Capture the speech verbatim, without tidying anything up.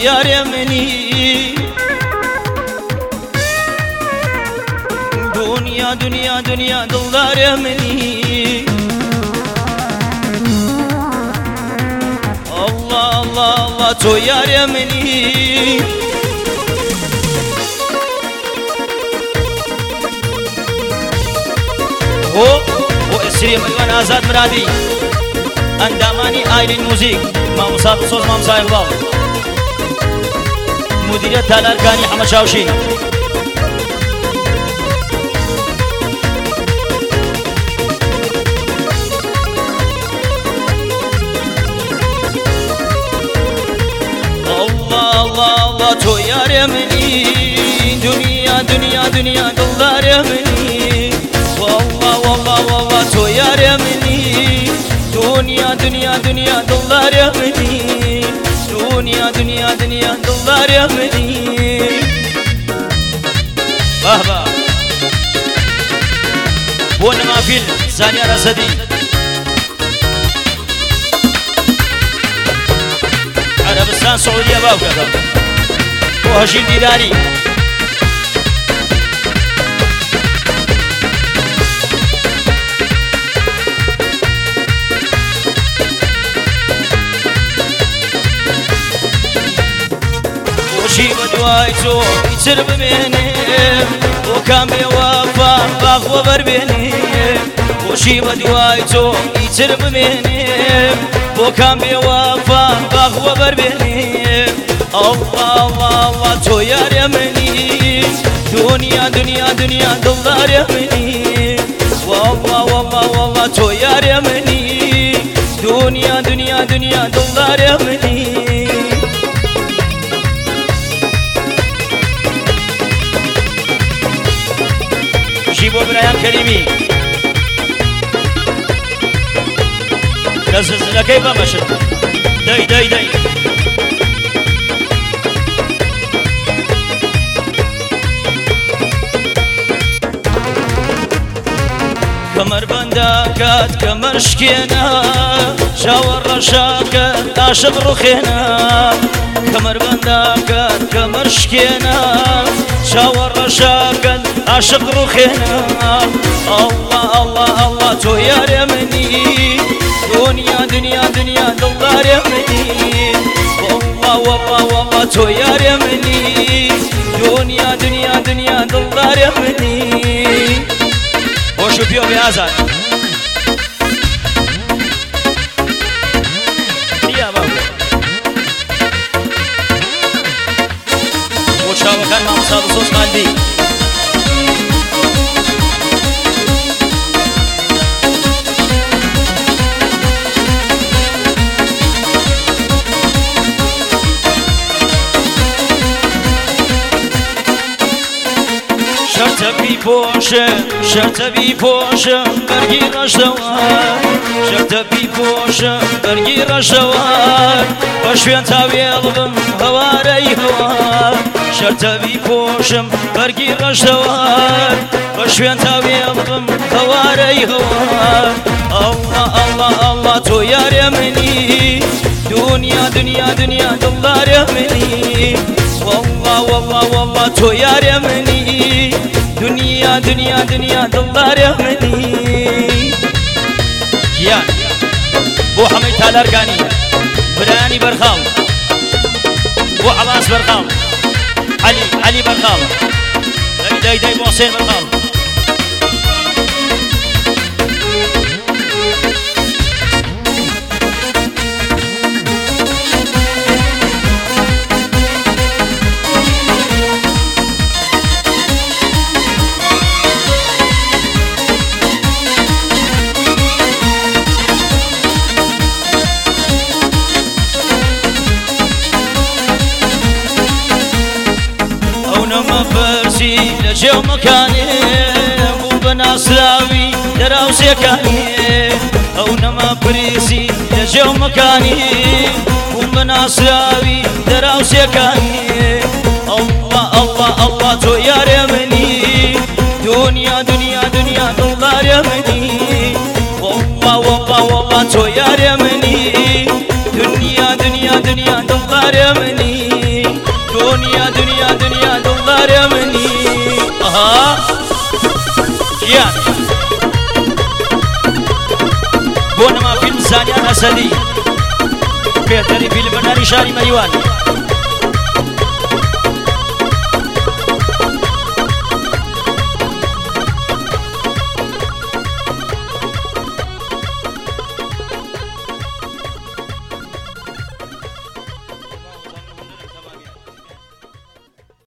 يا مني دنيا دنيا دنيا دلدار يا مني الله الله الله تو يا مني هو هو اسري ملوان آزاد مرادي انداماني آيلين موزيك ما مصاب صوت ما مصايب باو مديرية تالاركاني حمد شاوشين الله الله الله تو يا مني دنيا دنيا دنيا دلدار يا مني والله والله والله تو يا مني دنيا دنيا دنيا دلدار يا مني دنيا دنيا دنيا دلدار يا مني بابا بونا ما فيل ثانية رصدي عربستان سعودية باوكا وهشيم ديداري وشي بدواي تو يتسرب مني وكان بيوفى باغ وبربيني وشي بدواي تو يتسرب مني وكان بيوفى باغ وبربيني الله الله الله تو يا مني دنيا دنيا دنيا دلدار يا مني والله والله والله تو يا مني دنيا دنيا دنيا دلدار يا مني جيبوا برايان كريمي رزز لكيف مشت داي داي داي كمر بنداكات كمر شكينا شاور رشاكات عاشق رخينا كمر بنداكات كمر شكينا شاور رشاكات عاشق رخينا الله الله الله تو يا مني دنيا دنيا دنيا دلدار يا مني والله والله والله تو يا مني دنيا دنيا دنيا دلدار يا مني وشو بيو بيازان يا بابا وشاو كان ما مصاب صوص قلبي شرطبي بوشة شرطبي بوشة برقي رشوار شرطبي بوشة برقي رشوار بشوين تاويل بم هواري هوار شرطبي بوشة برقي رشوار بشوين تاويل بم هواري هوار الله الله الله تو يا مني دنيا دنيا دنيا دلدار يا مني والله والله والله تو يا مني دنيا دنيا دنيا دلدار يا مني يا بو حميد تالاركاني براني برخاو بو عباس برخاو علي علي برخاو داي داي داي بو حسين برخاو لجو مكاني مو بناصراوي دراوسي كاني او نما بريسي لجو مكاني مو بناصراوي دراوسي كاني الله الله الله تو يا مني دنيا دنيا دنيا دلدار يا مني والله والله والله تو يا مني دنيا دنيا دنيا دلدار يا مني ئەسەدی پێتەری فیلمبەرداری شاری مەریوان